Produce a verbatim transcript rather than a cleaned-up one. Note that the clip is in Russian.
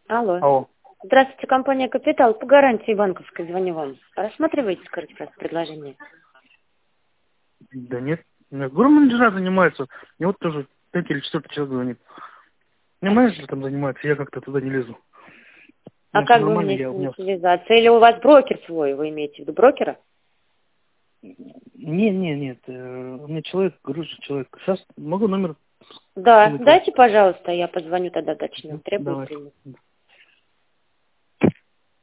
Алло. Алло. Здравствуйте, компания «Капитал». По гарантии банковской звоню вам. Рассматриваете, скажите, раз предложение? Да нет. У меня говорю, менеджера занимается. Мне вот тоже третий или четвертый человек звонит. Мне менеджер там занимается, я как-то туда не лезу. У А меня все как бы нормально, мне я с у ним меня... связаться? Или у вас брокер свой, вы имеете в виду брокера? Не, не, нет. э, У меня человек, говорю же, человек. Сейчас могу номер Да, скинуть вам. дайте, пожалуйста, я позвоню тогда, уточню. Мгм. Давай. Требуется ли?